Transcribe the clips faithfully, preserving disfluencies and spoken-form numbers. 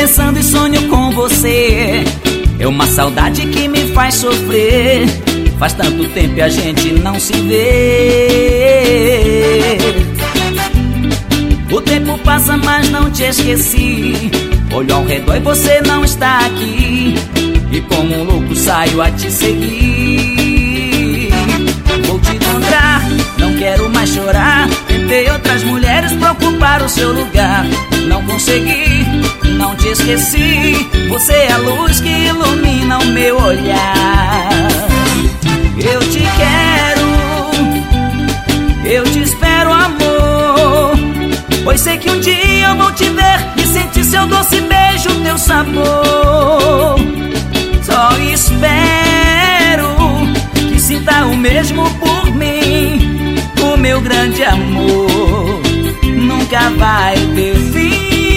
pensando e sonho com você. É uma saudade que me faz sofrer. Faz tanto tempo e a gente não se vê. O tempo passa, mas não te esqueci. Olho ao redor e você não está aqui. E como um louco saio a te seguir. Vou te encontrar, não quero mais chorar. Tentei outras mulheres pra ocupar o seu lugar. Não consegui, não te esqueci. Você é a luz que ilumina o meu olhar. Eu te quero, eu te espero, amor. Pois sei que um dia eu vou te ver e sentir seu doce beijo, teu sabor. Só espero que sinta o mesmo por mim. O meu grande amor nunca vai ter fim.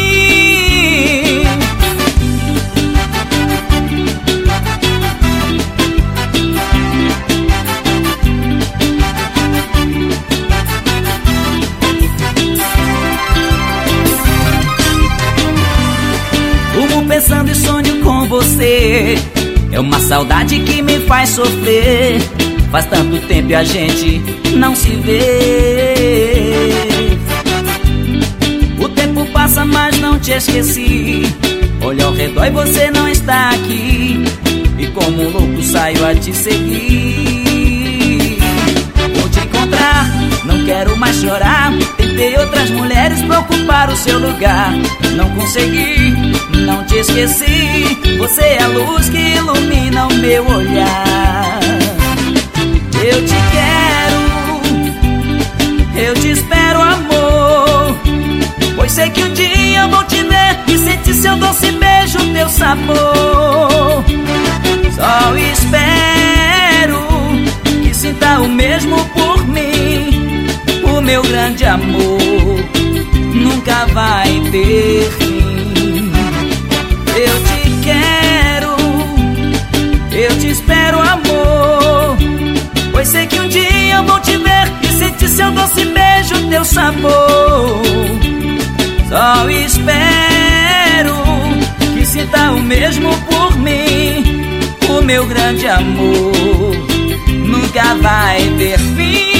Pensando e sonho com você. É uma saudade que me faz sofrer. Faz tanto tempo e a gente não se vê. O tempo passa, mas não te esqueci. Olho ao redor e você não está aqui. E como um louco saio a te seguir. Vou te encontrar, não quero mais chorar. Tentei outras mulheres pra ocupar o seu lugar. Não consegui, não te esqueci. Você é a luz que ilumina o meu olhar. Eu te quero, eu te espero, amor. Pois sei que um dia eu vou te ver e sentir seu doce beijo, teu sabor. Só espero que sinta o mesmo por mim. O meu grande amor nunca vai ter fim. Eu te quero, eu te espero, amor. Pois sei que um dia eu vou te ver e sentir seu doce beijo, teu sabor. Só espero que sinta o mesmo por mim. O meu grande amor nunca vai ter fim.